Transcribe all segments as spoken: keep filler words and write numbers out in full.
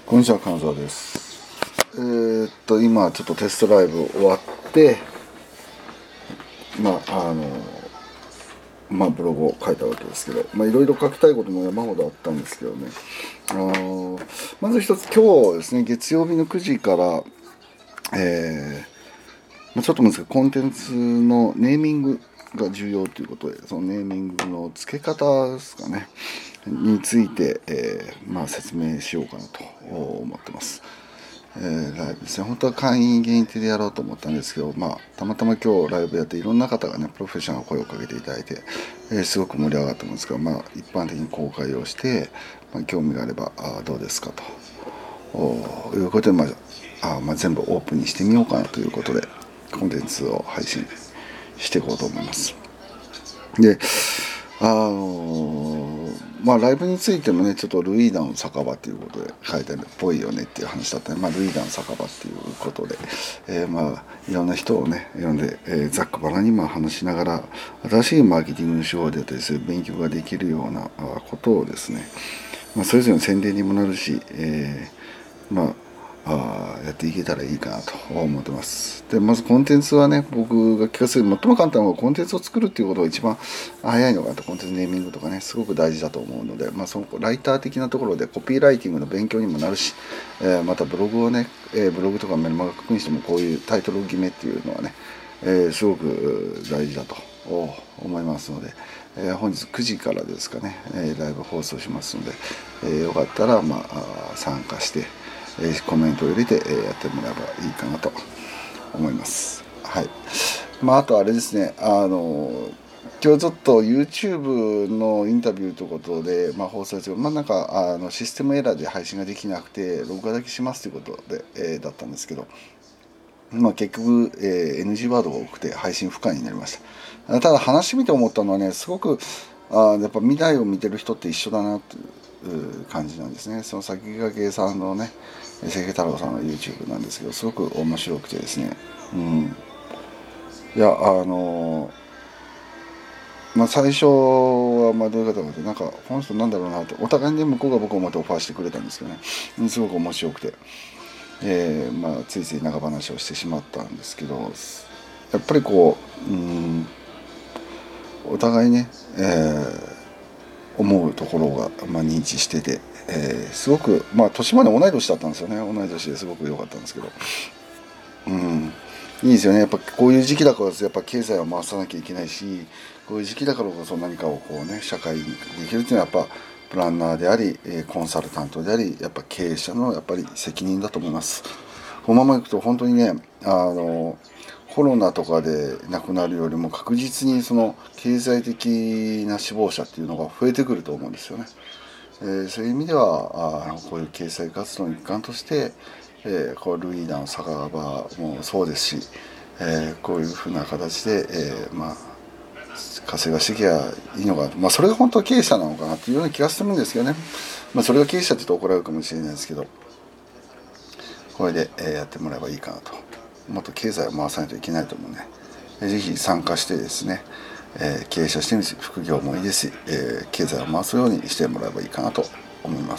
こんにちは、金沢です。えー、っと今ちょっとテストライブ終わって、まああのまあブログを書いたわけですけど、まあいろいろ書きたいことも山ほどあったんですけどね。あのまず一つ、今日ですね、月曜日のくじから、えーまあ、ちょっと難しいコンテンツのネーミングが重要ということで、そのネーミングの付け方ですかねについて、えーまあ、説明しようかなと思ってます。えー、ライブですね。本当は会員限定でやろうと思ったんですけど、まあ、たまたま今日ライブやっていろんな方がねプロフェッショナルな声をかけていただいて、えー、すごく盛り上がったんですけど、まあ、一般的に公開をして、まあ、興味があればあどうですかということで、まああまあ、全部オープンにしてみようかなということでコンテンツを配信していこうと思います。であのー、まあライブについてもねちょっとルイーダの酒場ということで書いてあるっぽいよねっていう話だったね。まあルイーダの酒場っていうことで、えー、まあいろんな人をね呼んで、えー、ざっくばらにまあ話しながら新しいマーケティングの手法であったりする勉強ができるようなことをですね、まあ、それぞれの宣伝にもなるし、えー、まああやっていけたらいいかなと思ってます。でまずコンテンツはね、僕が聞かせる最も簡単なのはコンテンツを作るっていうことが一番早いのかなと。コンテンツネーミングとかねすごく大事だと思うので、まあ、そのライター的なところでコピーライティングの勉強にもなるし、えー、またブログをね、えー、ブログとかメルマガ書くにしてもこういうタイトル決めっていうのはね、えー、すごく大事だと思いますので、えー、本日くじからですかね、えー、ライブ放送しますので、えー、よかったら、まあ、参加してえー、コメントを入れて、えー、やってもらえばいいかなと思います。はい。まああとあれですね、あの今日ちょっと YouTube のインタビューということで、まあ、放送ですけど、まあなんかあのシステムエラーで配信ができなくて録画だけしますということで、えー、だったんですけど、まあ結局、えー、エヌジー ワードが多くて配信不可になりました。ただ話してみて思ったのはね、すごくあやっぱ未来を見てる人って一緒だなっていう感じなんですね。その先駆けさんのね、関太郎さんの YouTube なんですけど、すごく面白くてですね、うん、いやあのまあ最初はまあどういう方かとなんかこの人なんだろうなってお互いに向こうが僕を思ってオファーしてくれたんですけどね、すごく面白くて、えー、まあついつい長話をしてしまったんですけど、やっぱりこう、うん、お互いね、えー、思うところが、まあ、認知してて、えー、すごくまあ年まで同い年だったんですよね。同い年ですごく良かったんですけど、うん、いいですよね。やっぱこういう時期だからやっぱ経済を回さなきゃいけないし、こういう時期だからこそ何かをこうね社会にできるっていうのはやっぱプランナーでありコンサルタントでありやっぱ経営者のやっぱり責任だと思います。このままいくと本当にね、あのコロナとかで亡くなるよりも確実にその経済的な死亡者っていうのが増えてくると思うんですよね。えー、そういう意味ではあこういう経済活動の一環として、えー、こうルイーダの酒場もそうですし、えー、こういうふうな形で、えー、まあ稼がしていけばいいのか、まあそれが本当は経営者なのかなっていうような気がするんですけどね。まあそれが経営者って言うと怒られるかもしれないですけど、これで、えー、やってもらえばいいかなと。もっと経済を回さないといけないと思うね。ぜひ参加してですね、えー、経営者してみる副業もいいですし、えー、経済を回すようにしてもらえばいいかなと思います。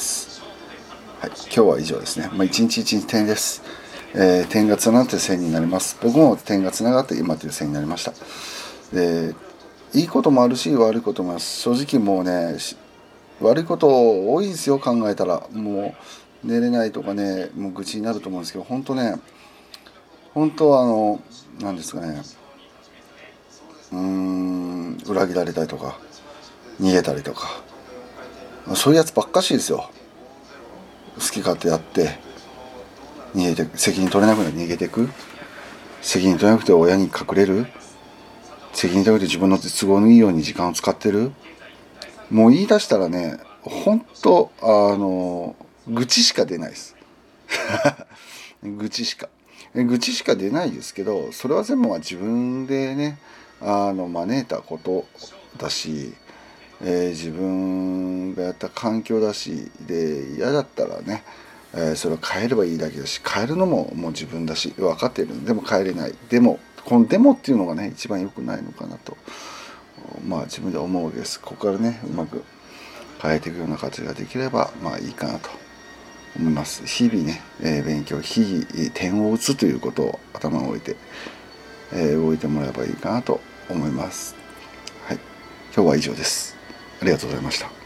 はい、今日は以上ですね。まあ、一日一日点です。えー、点がつながって線になります。僕も点がつながって今という線になりました。で、いいこともあるし悪いこともあるし、正直もうね悪いこと多いですよ。考えたらもう寝れないとかね、もう愚痴になると思うんですけど、本当ね本当はあの何ですかね、うーん裏切られたりとか逃げたりとかそういうやつばっかしですよ。好き勝手やって逃げて責任取れなくなって逃げていく、責任取れなくて親に隠れる、責任取れなくて自分の都合のいいように時間を使ってる。もう言い出したらね本当あの愚痴しか出ないです愚痴しか愚痴しか出ないですけど、それは全部は自分でねあの招いたことだし、えー、自分がやった環境だしで、嫌だったらね、えー、それを変えればいいだけだし、変えるのももう自分だし分かっているんでも変えれない。でもこのでもっていうのがね一番良くないのかなと、まあ自分で思うわけです。ここからねうまく変えていくような形ができればまあいいかなと思います。日々ね、えー、勉強、日々点を打つということを頭に置いて、えー、動いてもらえばいいかなと思います。はい、今日は以上です。ありがとうございました。